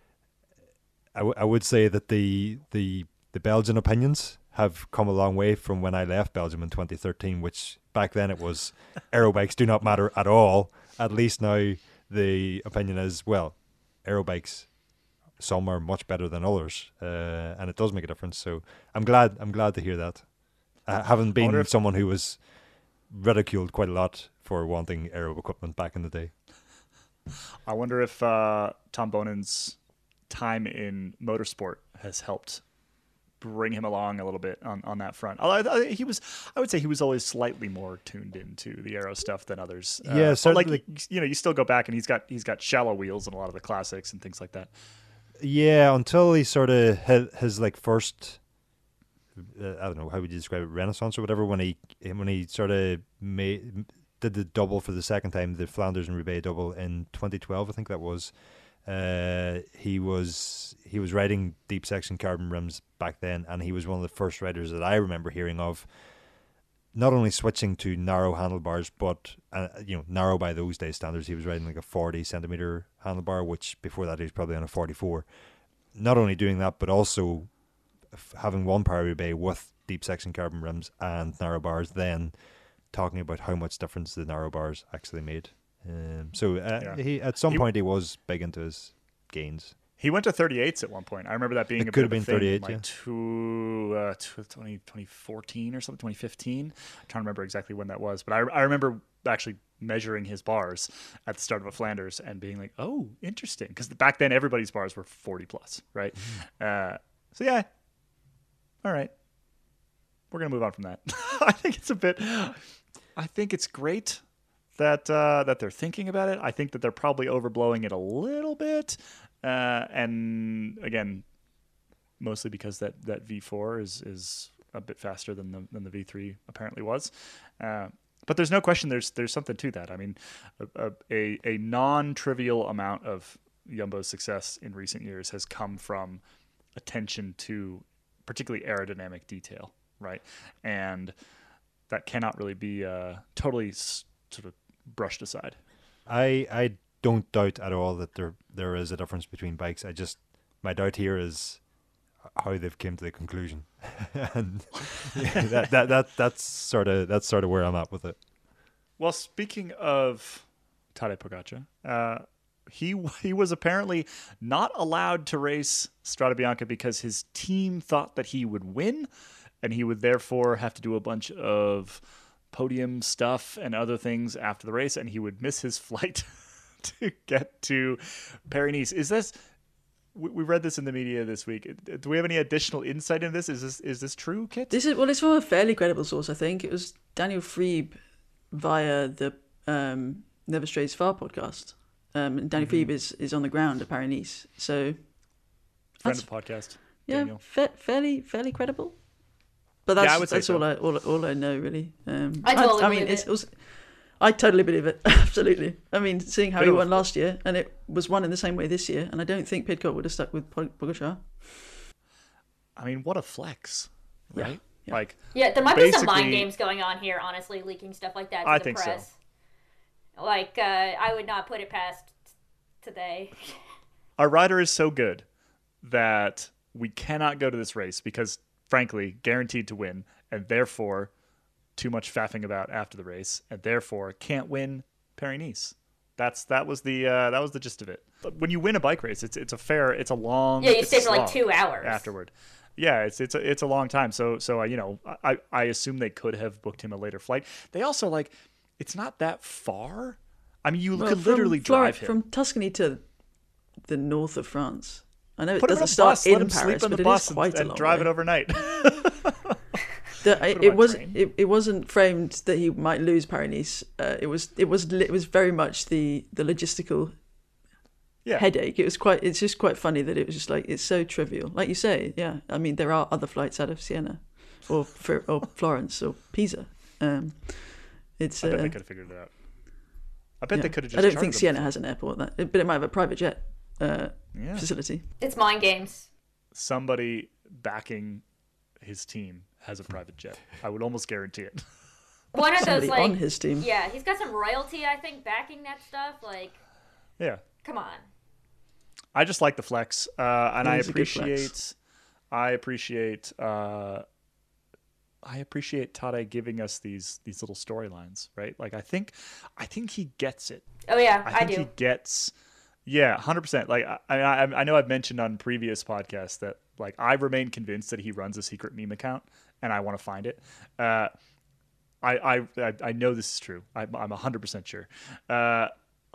I, w- I would say that the, the, the Belgian opinions have come a long way from when I left Belgium in twenty thirteen, which back then it was aerobikes do not matter at all. At least now the opinion is, well, aerobikes, some are much better than others, uh, and it does make a difference. So I'm glad. I'm glad to hear that. Uh, having been wonder if- someone who was ridiculed quite a lot for wanting aero equipment back in the day. I wonder if uh, Tom Bonen's time in motorsport has helped bring him along a little bit on, on that front. Although I, I, he was, I would say he was always slightly more tuned into the aero stuff than others. Uh, Yeah, but certainly. like you know, you still go back and he's got he's got shallow wheels in a lot of the classics and things like that. Yeah, until he sort of hit his like first, uh, I don't know how would you describe it, renaissance or whatever. When he when he sort of made did the double for the second time, the Flanders and Roubaix double in twenty twelve, I think that was. Uh, he was he was riding deep section carbon rims back then, and he was one of the first riders that I remember hearing of. Not only switching to narrow handlebars, but uh, you know, narrow by those days standards. He was riding like a forty centimeter handlebar, which before that he was probably on a forty-four. Not only doing that, but also f- having one Paris-Roubaix with deep section carbon rims and narrow bars. Then talking about how much difference the narrow bars actually made. Um, so uh, Yeah. he at some He- point he was big into his gains. He went to thirty-eights at one point. I remember that being It a could bit have of a been thing, thirty-eight, like yeah. two, uh, tw- twenty, twenty fourteen or something, twenty fifteen. I'm trying to remember exactly when that was, but I, I remember actually measuring his bars at the start of a Flanders and being like, "Oh, interesting," because back then everybody's bars were forty plus, right? Mm-hmm. Uh, so yeah, all right, we're gonna move on from that. I think it's a bit. I think it's great that uh, that they're thinking about it. I think that they're probably overblowing it a little bit. Uh, and again, mostly because that, that V four is, is a bit faster than the than the V three apparently was. Uh, but there's no question there's there's something to that. I mean, a a, a non-trivial amount of Jumbo's success in recent years has come from attention to particularly aerodynamic detail, right? And that cannot really be uh, totally s- sort of brushed aside. I I don't doubt at all that there there is a difference between bikes. I just my doubt here is how they've come to the conclusion, and yeah, that that that that's sort of that's sort of where I'm at with it. Well, speaking of Tadej Pogacar, uh, he he was apparently not allowed to race Strade Bianca because his team thought that he would win, and he would therefore have to do a bunch of podium stuff and other things after the race, and he would miss his flight to get to Paris-Nice. Is this? We we read this in the media this week. Do we have any additional insight into this? Is this is this true, Kit? This is well, it's from a fairly credible source, I think. It was Daniel Freeb via the um, Never Strays Far podcast. Um, and Daniel Mm-hmm. Freeb is, is on the ground at Paris-Nice, so Friend that's- of the podcast. yeah, Daniel. fa- fairly fairly credible. But Yeah, that's I would say that's so. all I all, all I know really. Um, I totally I mean, believe it's it. also, I totally believe it. Absolutely. I mean, seeing how Bit he of a- won last year, and it was won in the same way this year, and I don't think Pidcock would have stuck with Pog- Pogačar. I mean, what a flex, Yeah, right? yeah. Like, Yeah, there might be some mind Basically- games going on here, honestly, leaking stuff like that to I the think so. press. Like, uh, I would not put it past today. our rider is so good that we cannot go to this race because, frankly, guaranteed to win, and therefore too much faffing about after the race, and therefore can't win Paris-Nice. That's that was the uh, that was the gist of it. But when you win a bike race, it's it's a fair, it's a long. Yeah, you it's stay a for like slog two hours. afterward. Yeah, it's it's a it's a long time. So so uh, you know, I I assume they could have booked him a later flight. They also like, it's not that far. I mean, you Well, could from literally Flor- drive him. from Tuscany to the north of France. I know it Put him in doesn't a start bus, let in him sleep Paris, on but the it bus is quite and, a and long drive way. it overnight. The, him it on was train. it, it wasn't framed that he might lose Paris-Nice. Uh, it was it was li- it was very much the the logistical Yeah. headache. It was quite. It's just quite funny that it was just like it's so trivial. Like you say, yeah. I mean, there are other flights out of Siena, or Fer- or Florence or Pisa. Um, it's. I bet uh, they could have figured it out. I bet yeah. they could have just. I don't chartered think them Siena before. has an airport, that, but it might have a private jet uh, Yeah. facility. It's mind games. Somebody backing his team has a private jet. I would almost guarantee it. One of Somebody those, like, on his team. yeah, he's got some royalty, I think, backing that stuff. Like, Yeah. come on. I just like the flex, uh, and It I is a good flex. appreciate, I appreciate, uh, I appreciate Tade giving us these these little storylines, right? Like I think, I think he gets it. Oh yeah, I I, think do. he gets, yeah, hundred percent. Like I, I, I know I've mentioned on previous podcasts that like I remain convinced that he runs a secret meme account, and I want to find it. Uh, I, I, I, I know this is true. I'm, I'm hundred percent sure. Uh,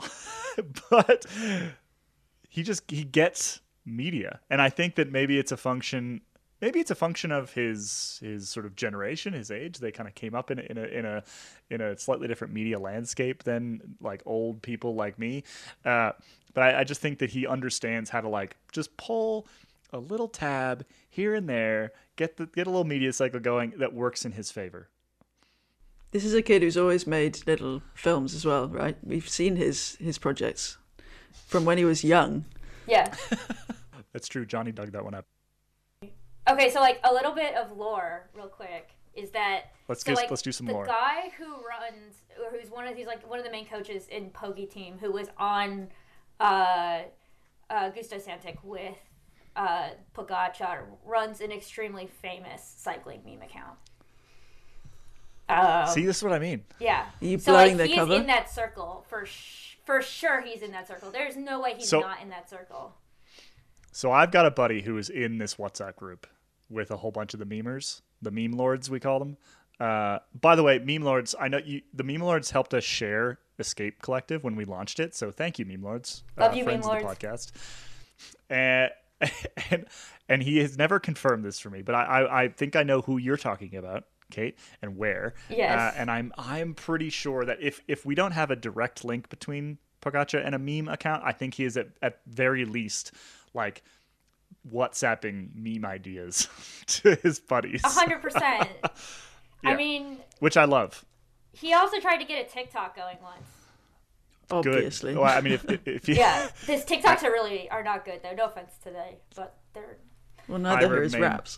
but he just he gets media, and I think that maybe it's a function. Maybe it's a function of his his sort of generation, his age. They kind of came up in a, in a in a in a slightly different media landscape than like old people like me. Uh, but I, I just think that he understands how to like just pull a little tab here and there, get the get a little media cycle going that works in his favor. This is a kid who's always made little films as well, right? We've seen his his projects from when he was young. Yeah. That's true. Johnny dug that one up. Okay, so like a little bit of lore, real quick, is that Let's so, get- like, let's do some the lore. guy who runs, or who's one of he's like one of the main coaches in Pogi team, who was on uh, uh, Gusto Santic with uh, Pogačar, runs an extremely famous cycling meme account. Um, See, this is what I mean. yeah. Are you so blowing like their he's cover? in that circle for sh- for sure. He's in that circle. There's no way he's So- not in that circle. So I've got a buddy who is in this WhatsApp group with a whole bunch of the memers, the meme lords we call them. Uh, by the way, meme lords, I know you. The meme lords helped us share Escape Collective when we launched it, so thank you, meme lords. Love uh, you, friends meme of the lords. podcast. And, and and he has never confirmed this for me, but I, I I think I know who you're talking about, Kate, and where. Yes. Uh, and I'm I'm pretty sure that if if we don't have a direct link between Pogačar and a meme account, I think he is at, at very least like WhatsApping meme ideas to his buddies, A hundred percent. Yeah. I mean, which I love. he also tried to get a TikTok going once. Good. Obviously. Well, I mean, if if, if you, Yeah, his TikToks are really are not good though. No offense today, but they're Well, neither I are his remain- raps.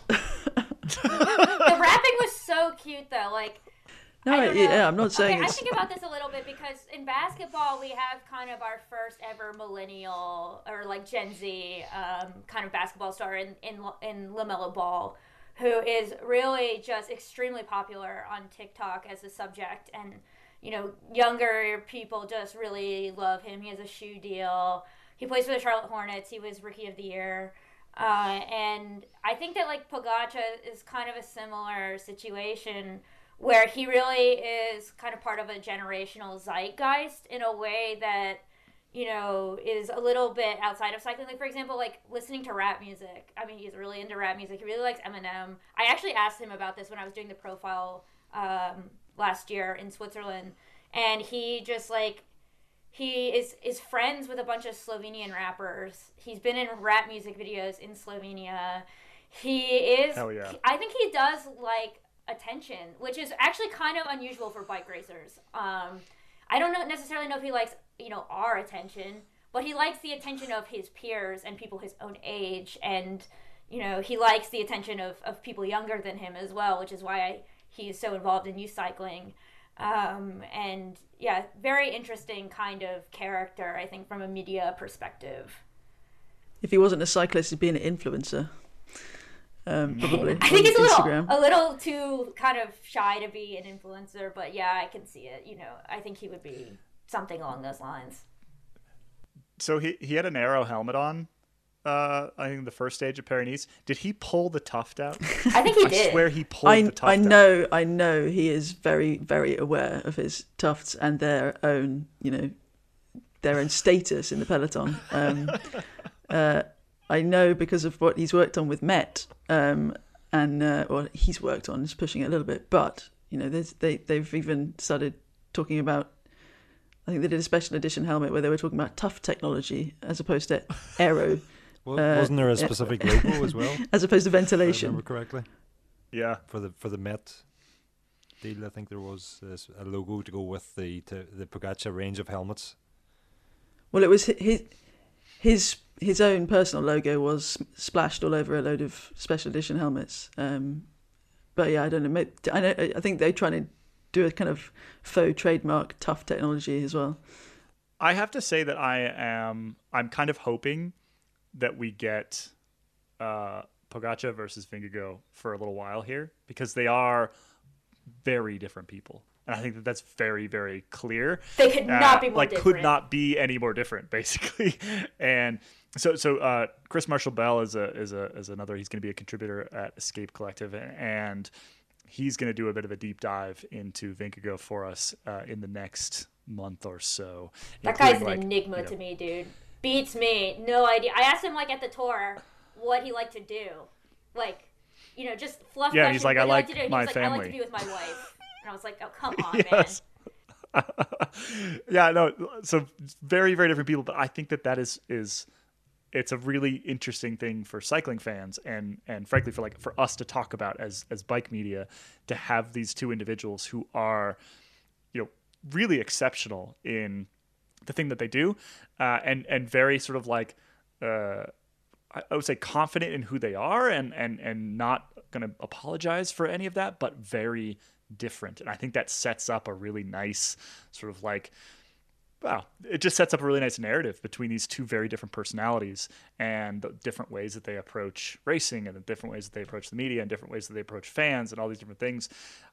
the rapping was so cute though. Like, No, I don't yeah, know. I'm not saying okay, I it's. think about this a little bit because in basketball we have kind of our first ever millennial or like Gen Z um, kind of basketball star in in in LaMelo Ball, who is really just extremely popular on TikTok as a subject, and you know younger people just really love him. He has a shoe deal. He plays for the Charlotte Hornets. He was Rookie of the Year. Uh, and I think that like Pogačar is kind of a similar situation where he really is kind of part of a generational zeitgeist in a way that, you know, is a little bit outside of cycling. Like, for example, like listening to rap music. I mean, he's really into rap music. He really likes Eminem. I actually asked him about this when I was doing the profile um, last year in Switzerland. And he just like, he is, is friends with a bunch of Slovenian rappers. He's been in rap music videos in Slovenia. He is, Hell yeah. I think he does like attention, which is actually kind of unusual for bike racers. Um, I don't know necessarily know if he likes, you know, our attention, but he likes the attention of his peers and people his own age, and you know, he likes the attention of, of people younger than him as well, which is why I, he's so involved in youth cycling. Um, and yeah, very interesting kind of character, I think, from a media perspective. If he wasn't a cyclist, he'd be an influencer. Um, probably. I think he's a Instagram. little, a little too kind of shy to be an influencer, but yeah, I can see it. You know, I think he would be something along those lines. So he, he had an Aero helmet on, uh, I think the first stage of Paris-Nice. Did he pull the tuft out? I think he I did. swear he pulled I, the tuft I out. know, I know he is very, very aware of his tufts and their own, you know, their own status in the peloton. Um, uh, I know because of what he's worked on with Met, um, and uh, or he's worked on, is pushing it a little bit. But you know, there's, they they've even started talking about. I think they did a special edition helmet where they were talking about tuft technology as opposed to aero. Well, Uh, wasn't there a specific logo as well? As opposed to If I ventilation. remember correctly. Yeah. For the for the Met deal, I think there was this, a logo to go with the to, the Pogacar range of helmets. Well, it was hi- his his his own personal logo was splashed all over a load of special edition helmets. Um, but yeah, I don't know. Maybe, I know. I think they're trying to do a kind of faux trademark tough technology as well. I have to say that I am. I'm kind of hoping that we get uh, Pogacar versus Vingegaard for a little while here, because they are very different people, and I think that that's very, very clear. They could not Uh, be more like different. could not be any more different, basically. And so, so uh, Chris Marshall Bell is a is a is another. He's going to be a contributor at Escape Collective, and he's going to do a bit of a deep dive into Vingegaard for us uh, in the next month or so. That guy's an including, like, enigma you know, to me, dude. Beats me. No idea. I asked him, like, at the tour what he liked to do. Like, you know, just fluff Yeah, question, he's like, what I do you like to do? And he my was like, I like family. to be with my wife. And I was like, oh, come on, Yes. man. Yeah, no. So very, very different people, but I think that that is is it's a really interesting thing for cycling fans, and and frankly for like for us to talk about as as bike media, to have these two individuals who are, you know, really exceptional in the thing that they do, uh, and and very sort of like. Uh, I would say confident in who they are, and and and not going to apologize for any of that, but very different. And I think that sets up a really nice sort of like, wow, it just sets up a really nice narrative between these two very different personalities, and the different ways that they approach racing, and the different ways that they approach the media, and different ways that they approach fans, and all these different things.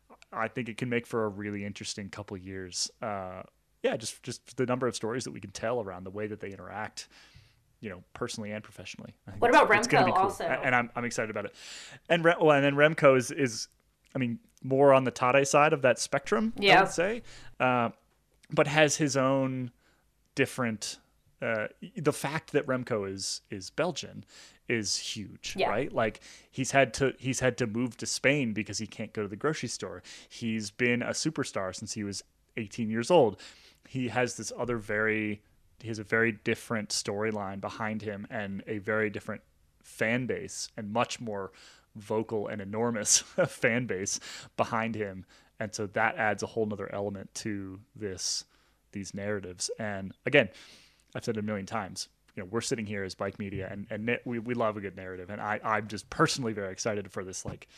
I think it can make for a really interesting couple of years. Uh, yeah, just just the number of stories that we can tell around the way that they interact, you know, personally and professionally. I think What it's- about it's gonna Remco be cool. also? And I'm I'm excited about it. And Re- well, and then Remco is is, I mean, more on the Tade side of that spectrum, I Yeah. would say, uh, but has his own different. Uh, the fact that Remco is is Belgian is huge, Yeah. right? Like he's had to he's had to move to Spain because he can't go to the grocery store. He's been a superstar since he was eighteen years old. He has this other very he has a very different storyline behind him, and a very different fan base, and much more vocal and enormous fan base behind him. And so that adds a whole nother element to this, these narratives. And again, I've said it a million times, you know, we're sitting here as bike media, and, and we, we love a good narrative. And I, I'm just personally very excited for this, like,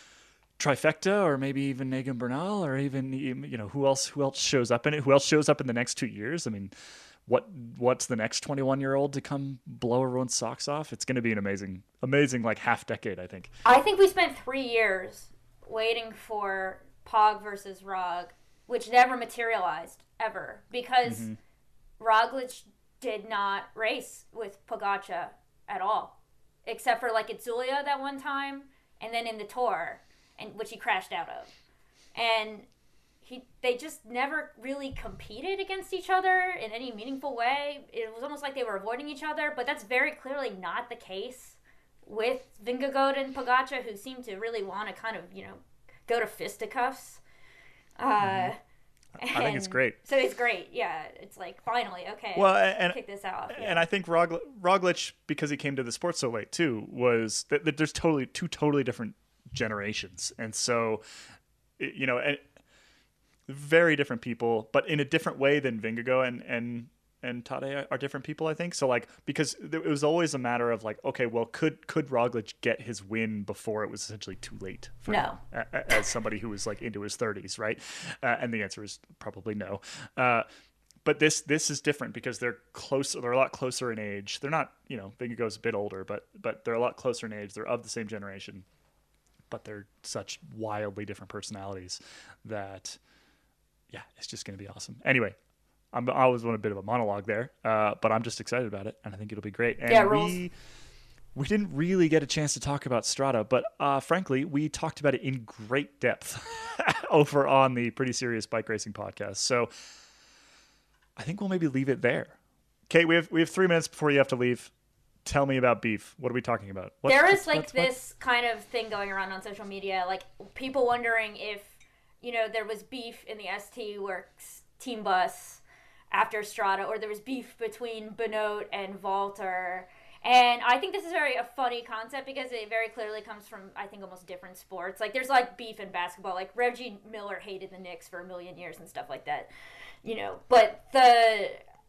trifecta, or maybe even Egan Bernal, or even, you know, who else, who else shows up in it? Who else shows up in the next two years? I mean, what, what's the next twenty-one year old to come blow everyone's socks off? It's going to be an amazing, amazing, like half decade, I think. I think we spent three years waiting for Pog versus Rog, which never materialized, ever, because Mm-hmm. Roglic did not race with Pogacar at all, except for like at Zulia that one time, and then in the Tour, and which he crashed out of. And he they just never really competed against each other in any meaningful way. It was almost like they were avoiding each other, but that's very clearly not the case with Vingegaard and Pogacar, who seem to really want to kind of, you know, go to fisticuffs. Uh, Mm-hmm. I think it's and great. So it's great. Yeah, it's like finally okay. Well, and kick this off. Yeah. and I think Rog, Roglic, because he came to the sport so late too, was that, that there's totally two totally different generations, and so, you know, and very different people, but in a different way than Vingegaard and and and Tadej are different people, I think. So like, because it was always a matter of like, okay, well, could could Roglic get his win before it was essentially too late for No. him, as somebody who was like into his thirties, right? Uh, and the answer is probably no. Uh, but this this is different because they're close. They're a lot closer in age. They're not, you know, Vingegaard's a bit older, but but they're a lot closer in age. They're of the same generation, but they're such wildly different personalities that, yeah, it's just going to be awesome. Anyway. I'm, I was on a bit of a monologue there, uh, but I'm just excited about it, and I think it'll be great. And Yeah, rules. we we didn't really get a chance to talk about Strada, but uh, frankly, we talked about it in great depth over on the Pretty Serious Bike Racing podcast. So I think we'll maybe leave it there. Kate, we have we have three minutes before you have to leave. Tell me about beef. What are we talking about? What, there what- is like what's- what- this kind of thing going around on social media, like people wondering if, you know, there was beef in the S T Works team bus after Strada, or there was beef between Benoit and Valter. And I think this is very a funny concept because it very clearly comes from, I think, almost different sports. Like there's like beef in basketball. Like Reggie Miller hated the Knicks for a million years and stuff like that, you know. But the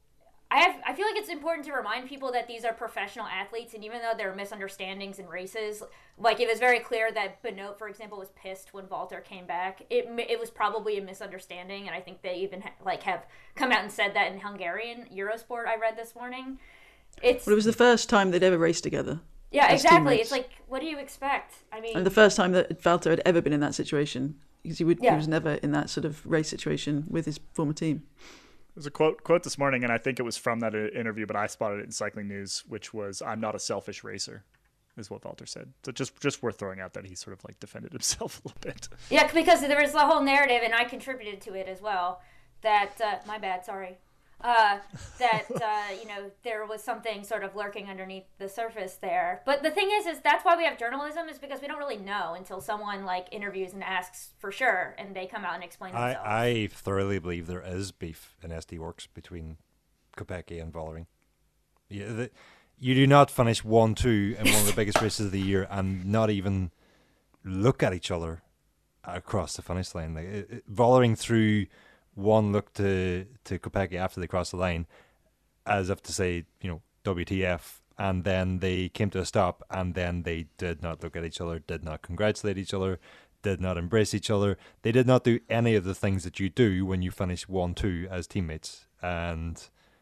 I have I feel like it's important to remind people that these are professional athletes, and even though there are misunderstandings in races, like it was very clear that Benoit, for example, was pissed when Valter came back. It it was probably a misunderstanding, and I think they even ha- like have come out and said that in Hungarian Eurosport. I read this morning. It's Well, it was the first time they'd ever raced together. yeah, as exactly. teammates. It's like, what do you expect? I mean, And the first time that Valter had ever been in that situation, because he, would, Yeah. he was never in that sort of race situation with his former team. There's a quote quote this morning, and I think it was from that uh, interview, but I spotted it in Cycling News, which was, "I'm not a selfish racer," is what Valter said. So just just worth throwing out that he sort of like defended himself a little bit. yeah, because there was the whole narrative, and I contributed to it as well. That uh, my bad, sorry. Uh, that uh, you know, there was something sort of lurking underneath the surface there. But the thing is, is that's why we have journalism, is because we don't really know until someone like interviews and asks for sure, and they come out and explain I, themselves. I thoroughly believe there is beef in S D Works between Kopecky and Vollering. Yeah, the, you do not finish one two in one of the biggest races of the year and not even look at each other across the finish line. Like it, it, Vollering threw one look to to Kopecky after they crossed the line, as if to say, you know, W T F, and then they came to a stop, and then they did not look at each other, did not congratulate each other, did not embrace each other. They did not do any of the things that you do when you finish one two as teammates, and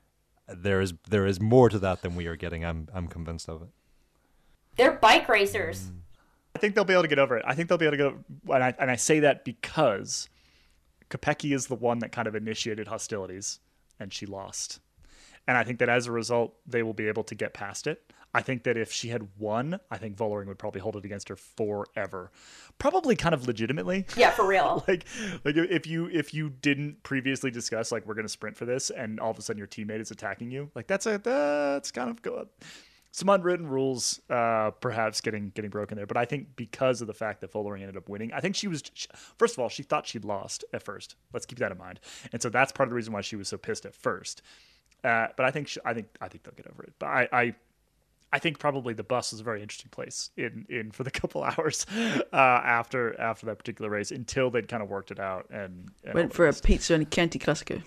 there is there is more to that than we are getting. I'm I'm convinced of it. They're bike racers. I think they'll be able to get over it. I think they'll be able to go, and I and I say that because Kopecky is the one that kind of initiated hostilities, and she lost. And I think that as a result, they will be able to get past it. I think that if she had won, I think Vollering would probably hold it against her forever, probably kind of legitimately. Yeah, for real. like, like if you if you didn't previously discuss like we're going to sprint for this, and all of a sudden your teammate is attacking you, like that's a that's kind of good. Some unwritten rules, uh, perhaps getting getting broken there. But I think because of the fact that Vollering ended up winning, I think she was, she, first of all, she thought she'd lost at first. Let's keep that in mind. And so that's part of the reason why she was so pissed at first. Uh, but I think she, I think I think they'll get over it. But I, I I think probably the bus was a very interesting place in, in for the couple hours uh, after after that particular race until they'd kind of worked it out and, and Went for a pizza and a Chianti Classico.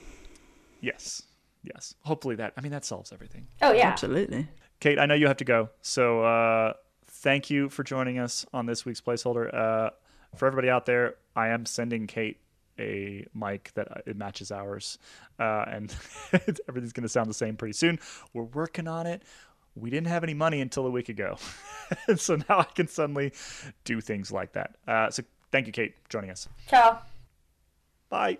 yes yes. Hopefully that I mean that solves everything. Oh yeah. Absolutely. Kate, I know you have to go, so uh, thank you for joining us on this week's placeholder. Uh, for everybody out there, I am sending Kate a mic that uh, it matches ours, uh, and everything's going to sound the same pretty soon. We're working on it. We didn't have any money until a week ago, and so now I can suddenly do things like that. Uh, so thank you, Kate, for joining us. Ciao. Bye.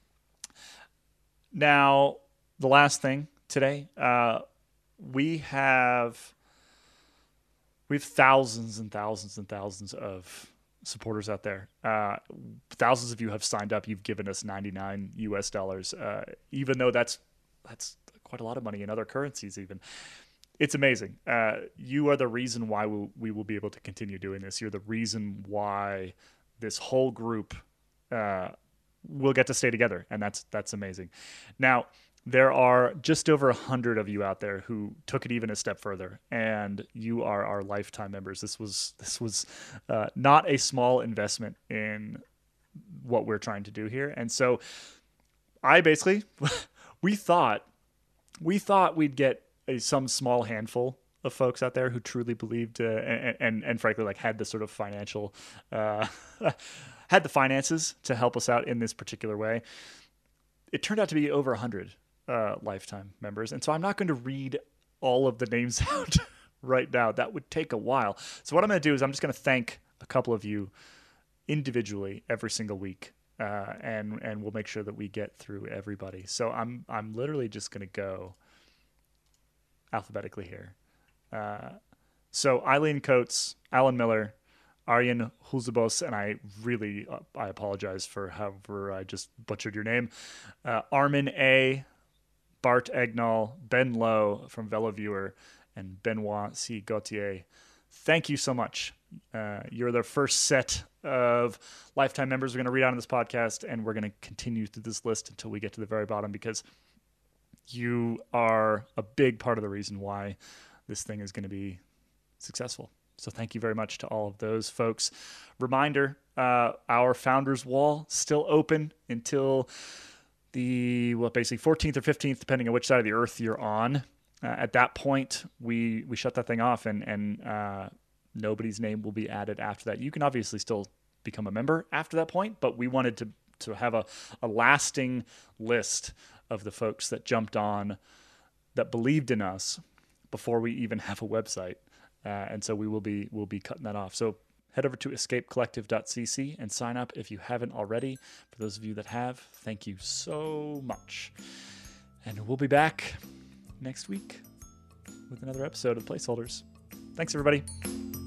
Now, the last thing today, uh, we have we have thousands and thousands and thousands of supporters out there. Uh, thousands of you have signed up. You've given us ninety-nine U S dollars, uh, even though that's that's quite a lot of money in other currencies. Even it's amazing. Uh, you are the reason why we we will be able to continue doing this. You're the reason why this whole group uh, will get to stay together, and that's that's amazing. Now, there are just over a hundred of you out there who took it even a step further, and you are our lifetime members. This was this was uh, not a small investment in what we're trying to do here. And so I basically, we thought, we thought we'd get a, some small handful of folks out there who truly believed uh, and, and, and frankly, like had the sort of financial, uh, had the finances to help us out in this particular way. It turned out to be over a hundred uh, lifetime members. And so I'm not going to read all of the names out right now. That would take a while. So what I'm going to do is I'm just going to thank a couple of you individually every single week, uh, and and we'll make sure that we get through everybody. So I'm I'm literally just going to go alphabetically here. Uh, so Eileen Coates, Alan Miller, Arjen Hulzebos, and I really uh, I apologize for however I just butchered your name. Uh, Armin A, Bart Egnall, Ben Lowe from VeloViewer, and Benoit C. Gauthier. Thank you so much. Uh, you're the first set of lifetime members we're going to read out on this podcast, and we're going to continue through this list until we get to the very bottom, because you are a big part of the reason why this thing is going to be successful. So thank you very much to all of those folks. Reminder, uh, our Founders Wall still open until the, well, basically fourteenth or fifteenth, depending on which side of the earth you're on. Uh, at that point, we we shut that thing off, and and uh, nobody's name will be added after that. You can obviously still become a member after that point, but we wanted to to have a, a lasting list of the folks that jumped on, that believed in us before we even have a website, uh, and so we will be we'll be cutting that off. So head over to escape collective dot c c and sign up if you haven't already. For those of you that have, thank you so much, and we'll be back next week with another episode of Placeholders. Thanks, everybody.